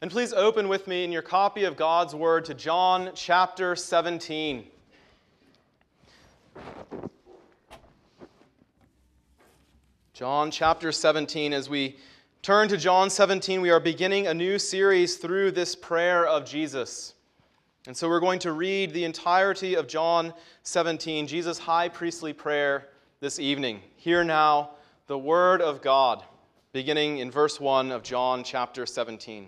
And please open with me in your copy of God's Word to John chapter 17. John chapter 17. As we turn to John 17, we are beginning a new series through this prayer of Jesus. And so we're going to read the entirety of John 17, Jesus' high priestly prayer this evening. Hear now the Word of God, beginning in verse 1 of John chapter 17.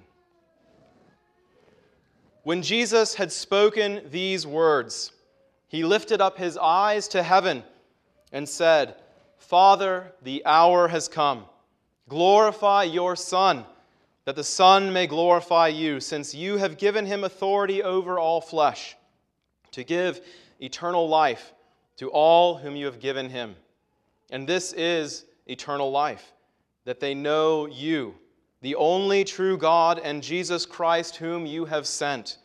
When Jesus had spoken these words, he lifted up his eyes to heaven and said, Father, the hour has come. Glorify your Son, that the Son may glorify you, since you have given him authority over all flesh, to give eternal life to all whom you have given him. And this is eternal life, that they know you, the only true God, and Jesus Christ, whom you have sent.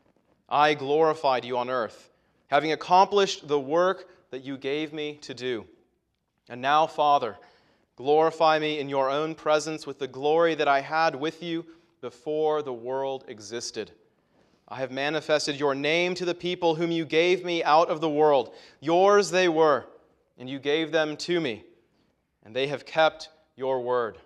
I glorified you on earth, having accomplished the work that you gave me to do. And now, Father, glorify me in your own presence with the glory that I had with you before the world existed. I have manifested your name to the people whom you gave me out of the world. Yours they were, and you gave them to me, and they have kept your word.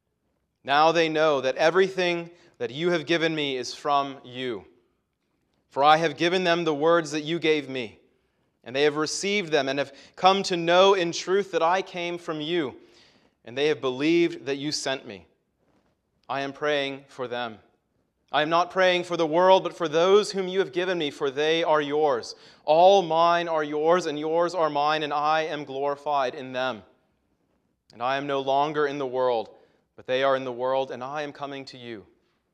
Now they know that everything that you have given me is from you. For I have given them the words that you gave me, and they have received them and have come to know in truth that I came from you, and they have believed that you sent me. I am praying for them. I am not praying for the world, but for those whom you have given me, for they are yours. All mine are yours, and yours are mine, and I am glorified in them. And I am no longer in the world, but they are in the world, and I am coming to you.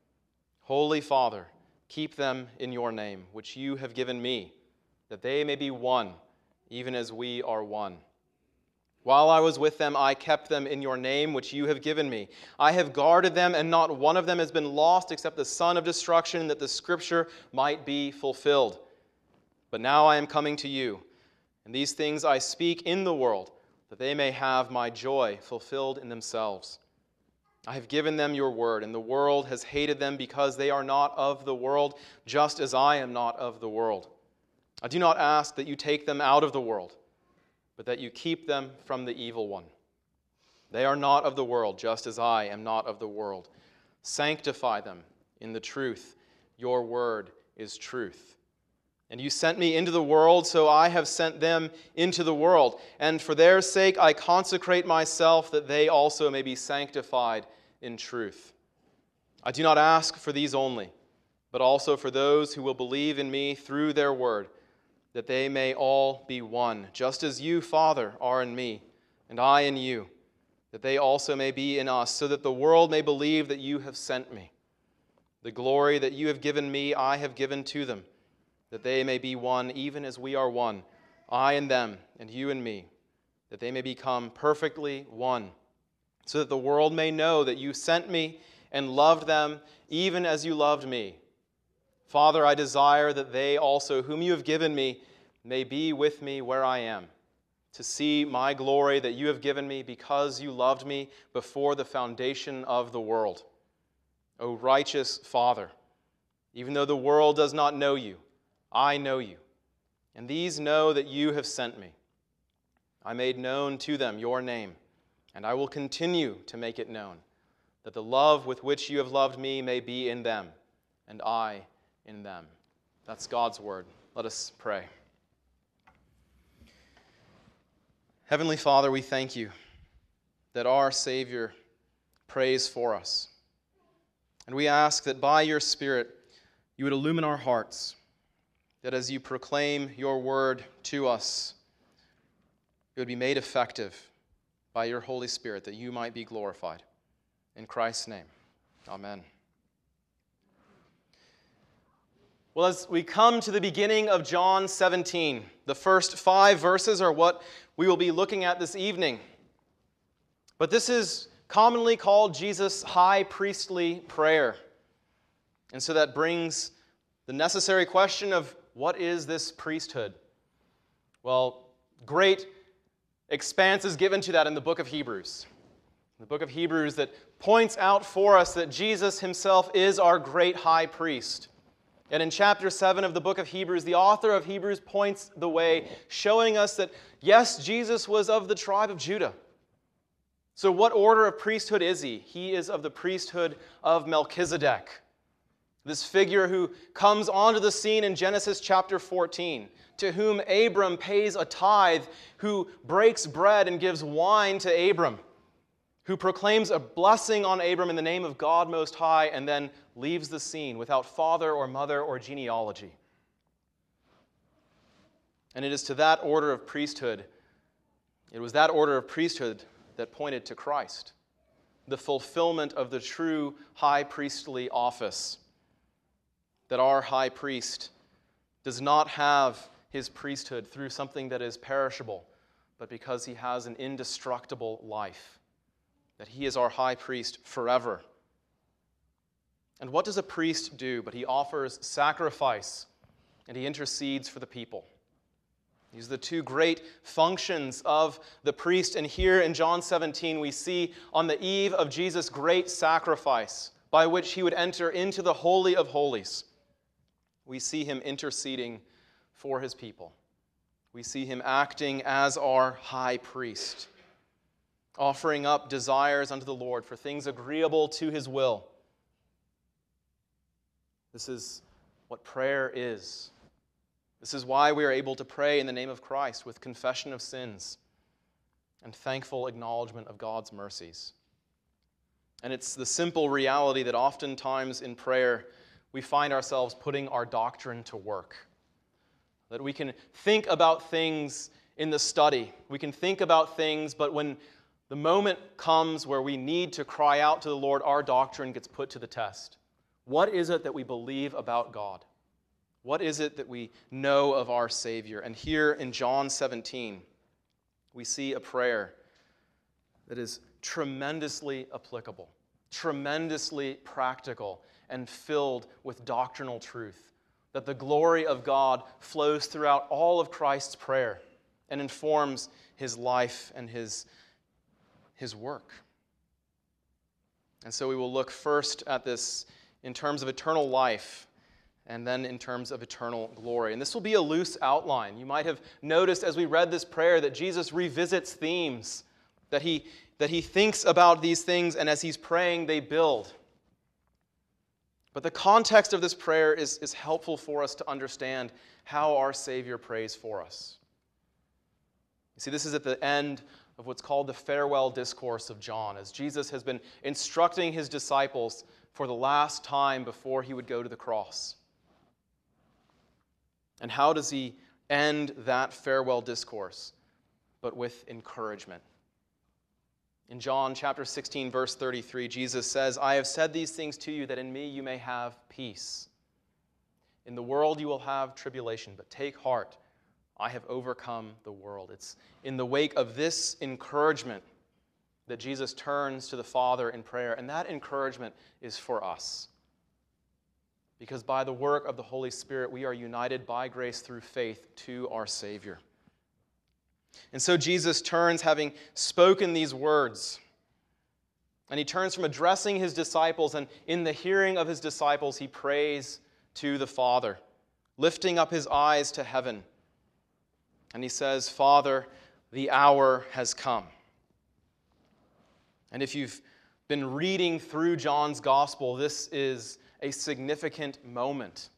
Holy Father, keep them in your name, which you have given me, that they may be one, even as we are one. While I was with them, I kept them in your name, which you have given me. I have guarded them, and not one of them has been lost except the son of destruction, that the scripture might be fulfilled. But now I am coming to you, and these things I speak in the world, that they may have my joy fulfilled in themselves. I have given them your word, and the world has hated them because they are not of the world, just as I am not of the world. I do not ask that you take them out of the world, but that you keep them from the evil one. They are not of the world, just as I am not of the world. Sanctify them in the truth. Your word is truth. And you sent me into the world, so I have sent them into the world. And for their sake I consecrate myself, that they also may be sanctified in truth. I do not ask for these only, but also for those who will believe in me through their word, that they may all be one, just as you, Father, are in me, and I in you, that they also may be in us, so that the world may believe that you have sent me. The glory that you have given me, I have given to them, that they may be one, even as we are one, I and them, and you and me, that they may become perfectly one, so that the world may know that you sent me and loved them, even as you loved me. Father, I desire that they also, whom you have given me, may be with me where I am, to see my glory that you have given me because you loved me before the foundation of the world. O righteous Father, even though the world does not know you, I know you, and these know that you have sent me. I made known to them your name, and I will continue to make it known, that the love with which you have loved me may be in them, and I in them. That's God's word. Let us pray. Heavenly Father, we thank you that our Savior prays for us. And we ask that by your Spirit you would illumine our hearts, that as you proclaim your word to us, it would be made effective by your Holy Spirit, that you might be glorified. In Christ's name, amen. Well, as we come to the beginning of John 17, the first 5 verses are what we will be looking at this evening. But this is commonly called Jesus' high priestly prayer. And so that brings the necessary question of, what is this priesthood? Well, great expanse is given to that in the book of Hebrews. The book of Hebrews that points out for us that Jesus himself is our great high priest. And in chapter 7 of the book of Hebrews, the author of Hebrews points the way, showing us that, yes, Jesus was of the tribe of Judah. So what order of priesthood is he? He is of the priesthood of Melchizedek, this figure who comes onto the scene in Genesis chapter 14, to whom Abram pays a tithe, who breaks bread and gives wine to Abram, who proclaims a blessing on Abram in the name of God Most High, and then leaves the scene without father or mother or genealogy. And it is to that order of priesthood, it was that order of priesthood that pointed to Christ, the fulfillment of the true high priestly office, that our high priest does not have his priesthood through something that is perishable, but because he has an indestructible life, that he is our high priest forever. And what does a priest do? But he offers sacrifice and he intercedes for the people. These are the two great functions of the priest. And here in John 17, we see on the eve of Jesus' great sacrifice, by which he would enter into the Holy of Holies, we see him interceding for his people. We see him acting as our high priest, offering up desires unto the Lord for things agreeable to his will. This is what prayer is. This is why we are able to pray in the name of Christ with confession of sins and thankful acknowledgement of God's mercies. And it's the simple reality that oftentimes in prayer we find ourselves putting our doctrine to work. That we can think about things in the study. We can think about things, but when the moment comes where we need to cry out to the Lord, our doctrine gets put to the test. What is it that we believe about God? What is it that we know of our Savior? And here in John 17, we see a prayer that is tremendously applicable, tremendously practical, and filled with doctrinal truth. That the glory of God flows throughout all of Christ's prayer and informs his life and his work. And so we will look first at this in terms of eternal life and then in terms of eternal glory. And this will be a loose outline. You might have noticed as we read this prayer that Jesus revisits themes, that he thinks about these things, and as he's praying, they build. But the context of this prayer is helpful for us to understand how our Savior prays for us. You see, this is at the end of what's called the farewell discourse of John, as Jesus has been instructing his disciples for the last time before he would go to the cross. And how does he end that farewell discourse? But with encouragement. In John chapter 16, verse 33, Jesus says, "I have said these things to you that in me you may have peace. In the world you will have tribulation, but take heart, I have overcome the world." It's in the wake of this encouragement that Jesus turns to the Father in prayer, and that encouragement is for us. Because by the work of the Holy Spirit, we are united by grace through faith to our Savior. And so Jesus turns, having spoken these words, and he turns from addressing his disciples, and in the hearing of his disciples, he prays to the Father, lifting up his eyes to heaven. And he says, "Father, the hour has come." And if you've been reading through John's gospel, this is a significant moment.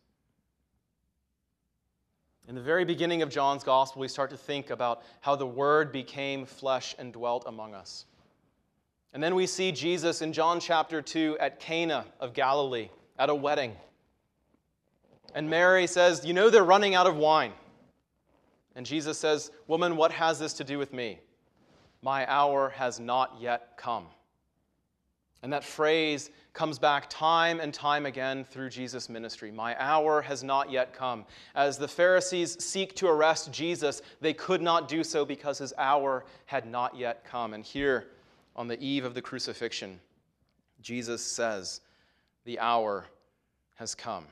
In the very beginning of John's gospel, we start to think about how the Word became flesh and dwelt among us. And then we see Jesus in John chapter 2 at Cana of Galilee at a wedding. And Mary says, "You know they're running out of wine." And Jesus says, "Woman, what has this to do with me? My hour has not yet come." And that phrase comes back time and time again through Jesus' ministry. My hour has not yet come. As the Pharisees seek to arrest Jesus, they could not do so because his hour had not yet come. And here, on the eve of the crucifixion, Jesus says, "The hour has come."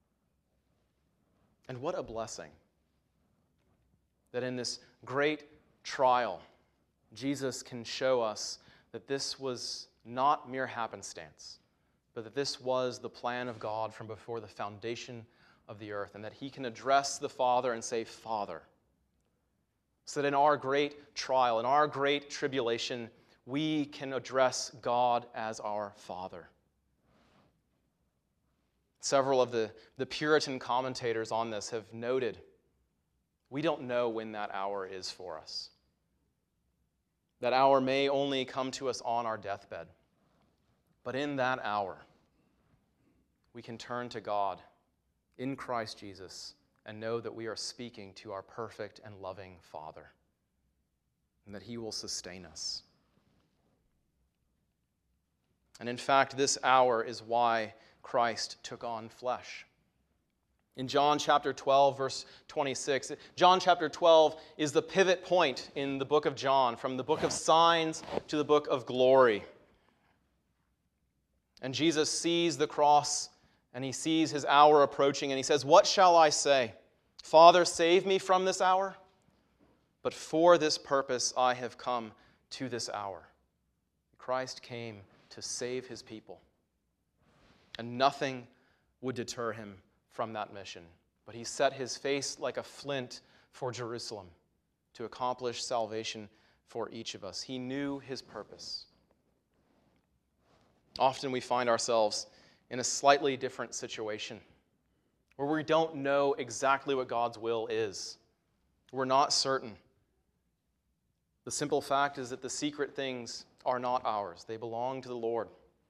And what a blessing that in this great trial, Jesus can show us that this was not mere happenstance, but that this was the plan of God from before the foundation of the earth, and that he can address the Father and say, Father. So that in our great trial, in our great tribulation, we can address God as our Father. Several of the Puritan commentators on this have noted, we don't know when that hour is for us. That hour may only come to us on our deathbed. But in that hour, we can turn to God in Christ Jesus and know that we are speaking to our perfect and loving Father, and that he will sustain us. And in fact, this hour is why Christ took on flesh. In John chapter 12, verse 26, John chapter 12 is the pivot point in the book of John, from the book of signs to the book of glory. And Jesus sees the cross, and he sees his hour approaching, and he says, "What shall I say? Father, save me from this hour? But for this purpose I have come to this hour." Christ came to save his people, and nothing would deter him from that mission. But he set his face like a flint for Jerusalem to accomplish salvation for each of us. He knew his purpose. Often we find ourselves in a slightly different situation where we don't know exactly what God's will is. We're not certain. The simple fact is that the secret things are not ours. They belong to the Lord.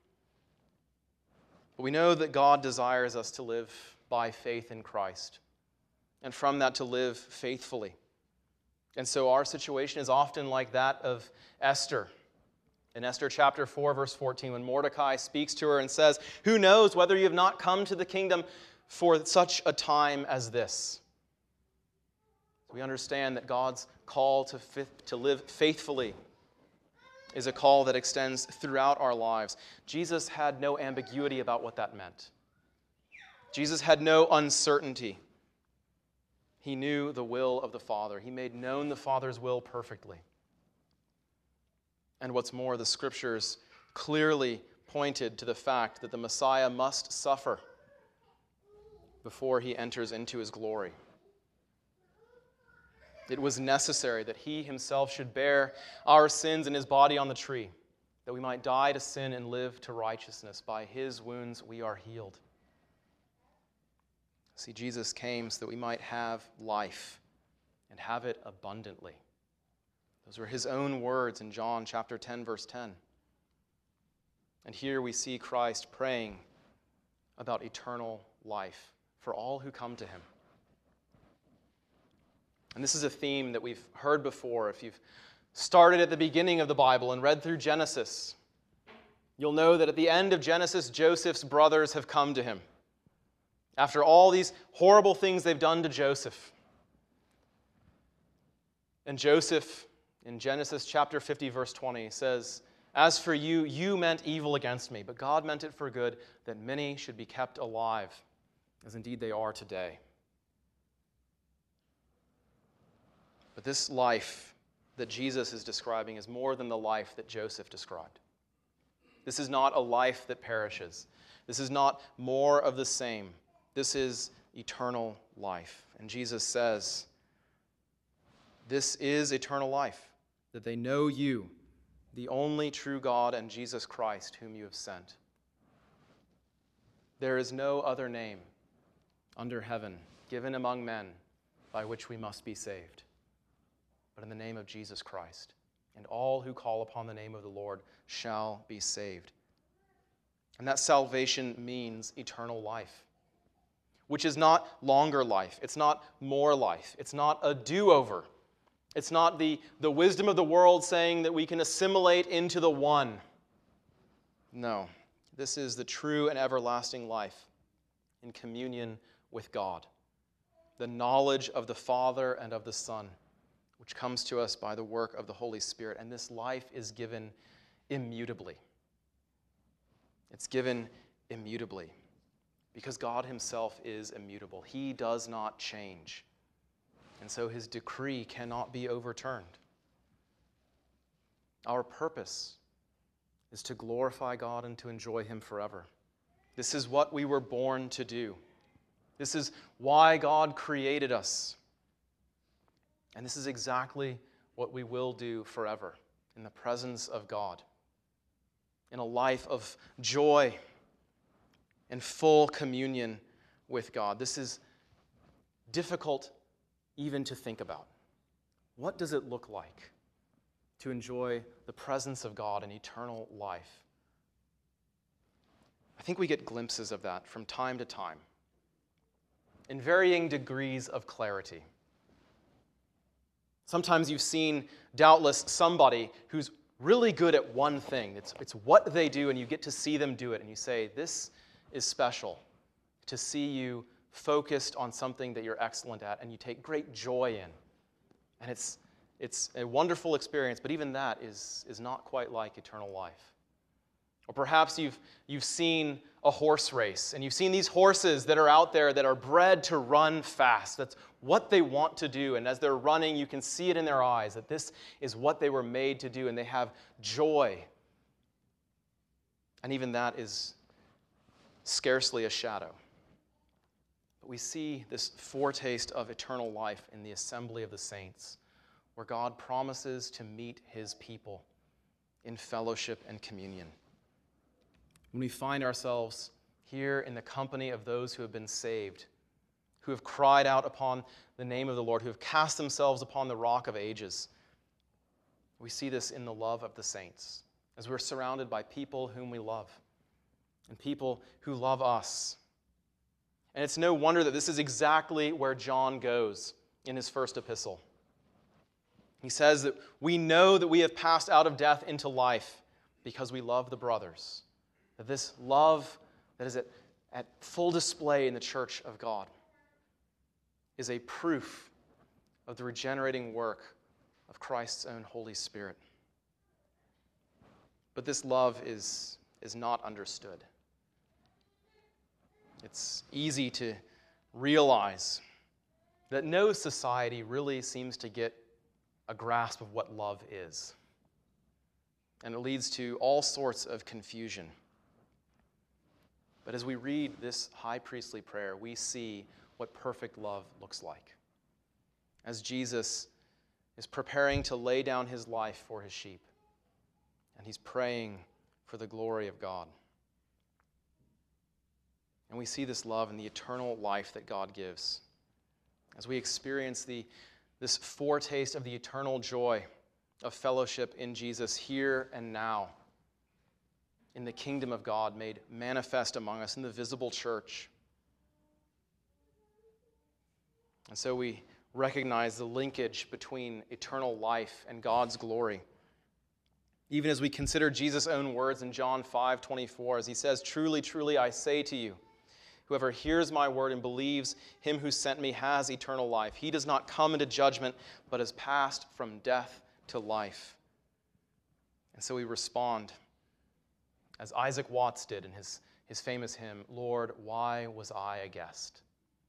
But we know that God desires us to live by faith in Christ, and from that to live faithfully. And so our situation is often like that of Esther. In Esther chapter 4, verse 14, when Mordecai speaks to her and says, "Who knows whether you have not come to the kingdom for such a time as this?" We understand that God's call to live faithfully is a call that extends throughout our lives. Jesus had no ambiguity about what that meant. Jesus had no uncertainty. He knew the will of the Father. He made known the Father's will perfectly. And what's more, the Scriptures clearly pointed to the fact that the Messiah must suffer before he enters into his glory. It was necessary that he himself should bear our sins in his body on the tree, that we might die to sin and live to righteousness. By his wounds we are healed. See, Jesus came so that we might have life and have it abundantly. Those were his own words in John chapter 10, verse 10. And here we see Christ praying about eternal life for all who come to him. And this is a theme that we've heard before. If you've started at the beginning of the Bible and read through Genesis, you'll know that at the end of Genesis, Joseph's brothers have come to him after all these horrible things they've done to Joseph. And Joseph, in Genesis chapter 50, verse 20, says, "As for you, you meant evil against me, but God meant it for good, that many should be kept alive, as indeed they are today." But this life that Jesus is describing is more than the life that Joseph described. This is not a life that perishes. This is not more of the same. This is eternal life. And Jesus says, "This is eternal life, that they know you, the only true God, and Jesus Christ, whom you have sent." There is no other name under heaven given among men by which we must be saved, but in the name of Jesus Christ. And all who call upon the name of the Lord shall be saved. And that salvation means eternal life, which is not longer life. It's not more life. It's not a do-over. It's not the wisdom of the world saying that we can assimilate into the one. No, this is the true and everlasting life in communion with God, the knowledge of the Father and of the Son, which comes to us by the work of the Holy Spirit. And this life is given immutably. It's given immutably because God himself is immutable. He does not change. And so his decree cannot be overturned. Our purpose is to glorify God and to enjoy Him forever. This is what we were born to do. This is why God created us. And this is exactly what we will do forever in the presence of God, in a life of joy and full communion with God. This is difficult even to think about. What does it look like to enjoy the presence of God in eternal life? I think we get glimpses of that from time to time, in varying degrees of clarity. Sometimes you've seen, doubtless, somebody who's really good at one thing. It's what they do, and you get to see them do it, and you say, this is special, to see you focused on something that you're excellent at, and you take great joy in. And it's a wonderful experience, but even that is not quite like eternal life. Or perhaps you've seen a horse race, and you've seen these horses that are out there that are bred to run fast. That's what they want to do, and as they're running, you can see it in their eyes that this is what they were made to do, and they have joy. And even that is scarcely a shadow. But we see this foretaste of eternal life in the assembly of the saints, where God promises to meet His people in fellowship and communion. When we find ourselves here in the company of those who have been saved, who have cried out upon the name of the Lord, who have cast themselves upon the rock of ages, we see this in the love of the saints, as we're surrounded by people whom we love, and people who love us. And it's no wonder that this is exactly where John goes in his first epistle. He says that we know that we have passed out of death into life because we love the brothers. That this love that is at full display in the church of God is a proof of the regenerating work of Christ's own Holy Spirit. But this love is not understood. It's easy to realize that no society really seems to get a grasp of what love is. And it leads to all sorts of confusion. But as we read this high priestly prayer, we see what perfect love looks like. As Jesus is preparing to lay down His life for His sheep, and He's praying for the glory of God. And we see this love in the eternal life that God gives. As we experience this foretaste of the eternal joy of fellowship in Jesus here and now, in the kingdom of God made manifest among us in the visible church. And so we recognize the linkage between eternal life and God's glory. Even as we consider Jesus' own words in John 5:24, as He says, "Truly, truly, I say to you, whoever hears my word and believes Him who sent me has eternal life. He does not come into judgment, but has passed from death to life." And so we respond, as Isaac Watts did in his famous hymn, "Lord, why was I a guest?"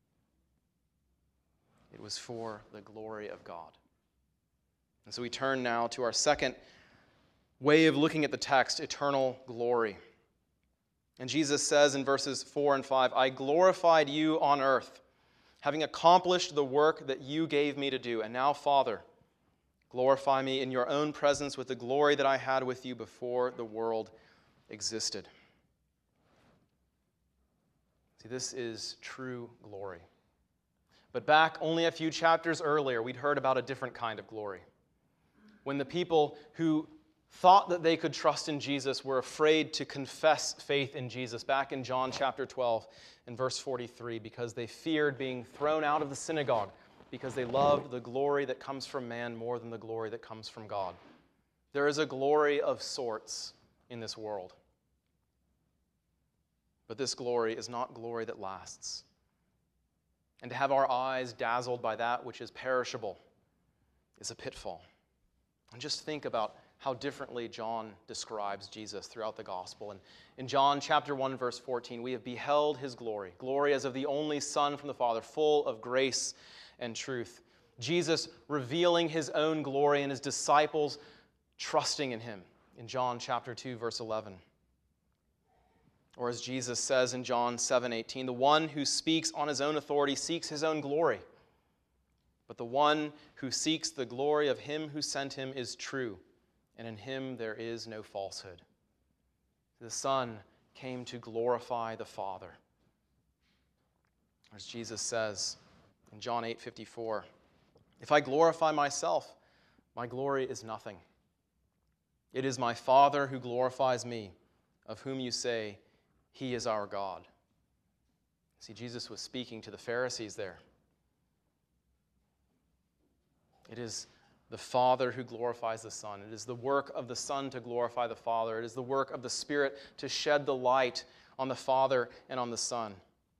It was for the glory of God. And so we turn now to our second way of looking at the text, eternal glory. And Jesus says in verses 4 and 5, "I glorified you on earth, having accomplished the work that you gave me to do. And now, Father, glorify me in your own presence with the glory that I had with you before the world existed." See, this is true glory. But back only a few chapters earlier, we'd heard about a different kind of glory. When the people who thought that they could trust in Jesus were afraid to confess faith in Jesus, back in John chapter 12 and verse 43, because they feared being thrown out of the synagogue, because they loved the glory that comes from man more than the glory that comes from God. There is a glory of sorts in this world. But this glory is not glory that lasts. And to have our eyes dazzled by that which is perishable is a pitfall. And just think about how differently John describes Jesus throughout the gospel. And in John chapter 1, verse 14, we have beheld His glory, glory as of the only Son from the Father, full of grace and truth. Jesus revealing His own glory, and His disciples trusting in him in John chapter 2, verse 11. Or as Jesus says in John 7:18, the one who speaks on his own authority seeks his own glory. But the one who seeks the glory of him who sent him is true, and in him there is no falsehood. The Son came to glorify the Father. As Jesus says in John 8:54, if I glorify myself, my glory is nothing. It is my Father who glorifies me, of whom you say, he is our God. See, Jesus was speaking to the Pharisees there. It is the Father who glorifies the Son. It is the work of the Son to glorify the Father. It is the work of the Spirit to shed the light on the Father and on the Son.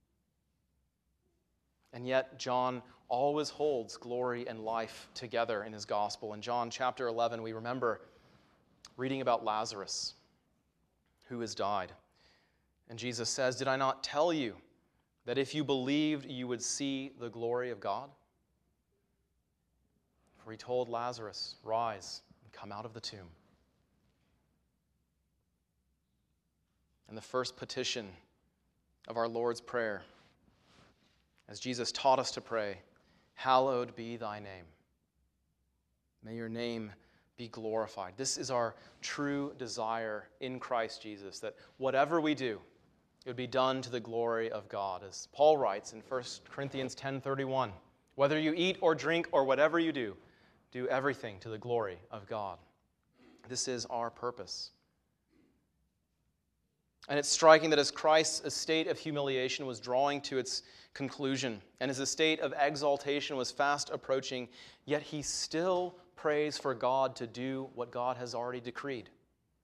And yet, John always holds glory and life together in his gospel. In John chapter 11, we remember reading about Lazarus, who has died. And Jesus says, did I not tell you that if you believed, you would see the glory of God? For he told Lazarus, rise and come out of the tomb. And the first petition of our Lord's Prayer, as Jesus taught us to pray, hallowed be thy name. May your name be glorified. This is our true desire in Christ Jesus, that whatever we do, it would be done to the glory of God. As Paul writes in 1 Corinthians 10:31, whether you eat or drink or whatever you do everything to the glory of God. This is our purpose. And it's striking that as Christ's estate of humiliation was drawing to its conclusion, and his estate of exaltation was fast approaching, yet he still prays for God to do what God has already decreed.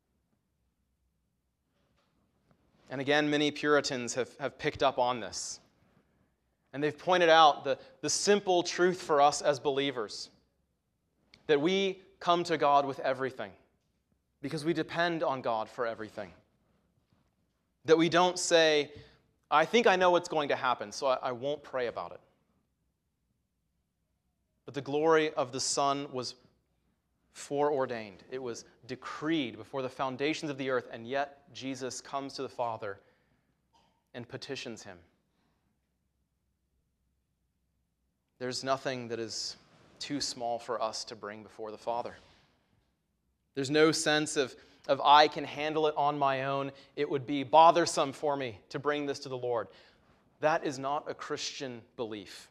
And again, many Puritans have picked up on this. And they've pointed out the simple truth for us as believers, that we come to God with everything because we depend on God for everything. That we don't say, I think I know what's going to happen, so I won't pray about it. But the glory of the Son was foreordained. It was decreed before the foundations of the earth, and yet Jesus comes to the Father and petitions him. There's nothing that is too small for us to bring before the Father. There's no sense of I can handle it on my own. It would be bothersome for me to bring this to the Lord. That is not a Christian belief.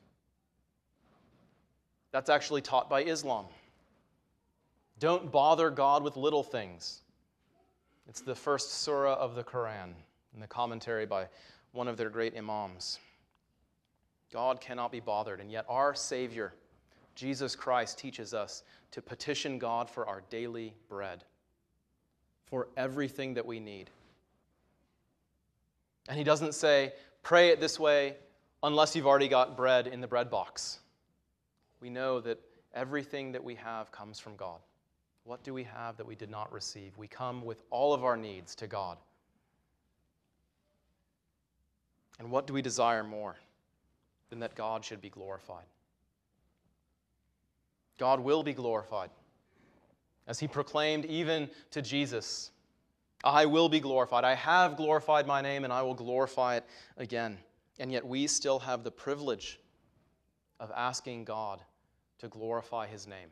That's actually taught by Islam. Don't bother God with little things. It's the first surah of the Quran, in the commentary by one of their great imams. God cannot be bothered, and yet our Savior, Jesus Christ, teaches us to petition God for our daily bread, for everything that we need. And he doesn't say, pray it this way unless you've already got bread in the bread box. We know that everything that we have comes from God. What do we have that we did not receive? We come with all of our needs to God. And what do we desire more than that God should be glorified? God will be glorified. As he proclaimed even to Jesus, I will be glorified. I have glorified my name and I will glorify it again. And yet we still have the privilege of asking God to glorify his name.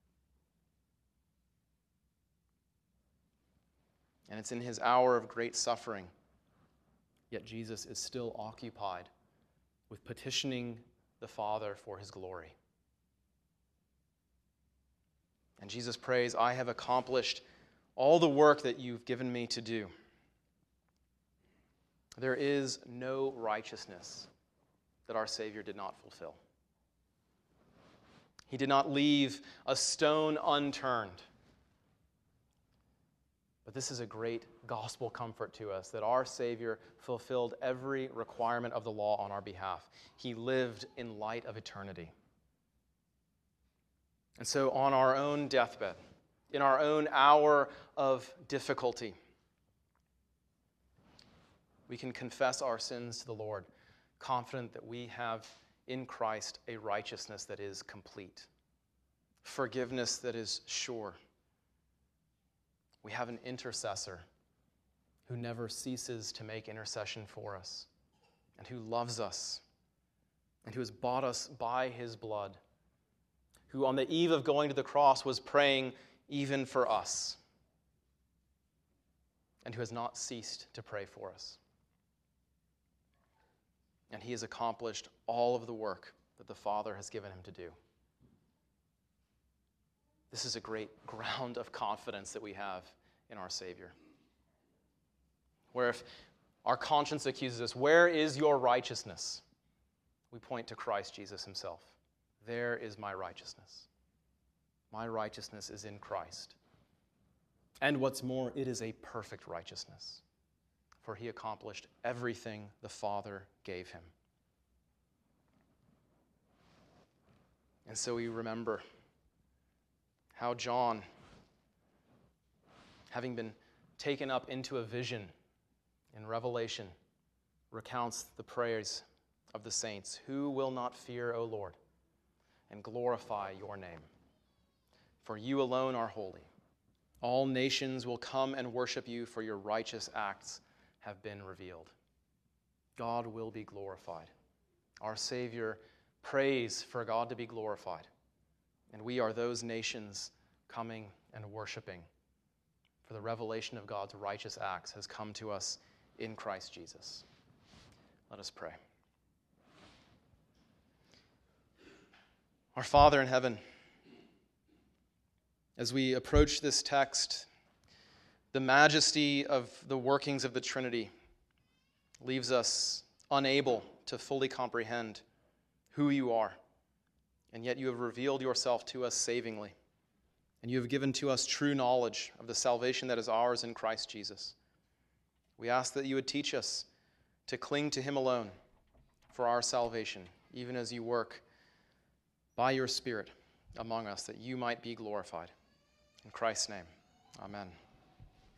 And it's in his hour of great suffering, yet Jesus is still occupied with petitioning the Father for his glory. And Jesus prays, I have accomplished all the work that you've given me to do. There is no righteousness that our Savior did not fulfill. He did not leave a stone unturned. But this is a great gospel comfort to us, that our Savior fulfilled every requirement of the law on our behalf. He lived in light of eternity. And so on our own deathbed, in our own hour of difficulty, we can confess our sins to the Lord, confident that we have in Christ a righteousness that is complete, forgiveness that is sure, We have an intercessor who never ceases to make intercession for us, and who loves us, and who has bought us by his blood, who on the eve of going to the cross was praying even for us, and who has not ceased to pray for us. And he has accomplished all of the work that the Father has given him to do. This is a great ground of confidence that we have in our Savior. Where if our conscience accuses us, where is your righteousness? We point to Christ Jesus himself. There is my righteousness. My righteousness is in Christ. And what's more, it is a perfect righteousness, for he accomplished everything the Father gave him. And so we remember how John, having been taken up into a vision in Revelation, recounts the prayers of the saints. Who will not fear, O Lord, and glorify your name? For you alone are holy. All nations will come and worship you, for your righteous acts have been revealed. God will be glorified. Our Savior prays for God to be glorified. And we are those nations coming and worshiping. For the revelation of God's righteous acts has come to us in Christ Jesus. Let us pray. Our Father in heaven, as we approach this text, the majesty of the workings of the Trinity leaves us unable to fully comprehend who you are. And yet you have revealed yourself to us savingly. And you have given to us true knowledge of the salvation that is ours in Christ Jesus. We ask that you would teach us to cling to him alone for our salvation, even as you work by your Spirit among us, that you might be glorified. In Christ's name, amen.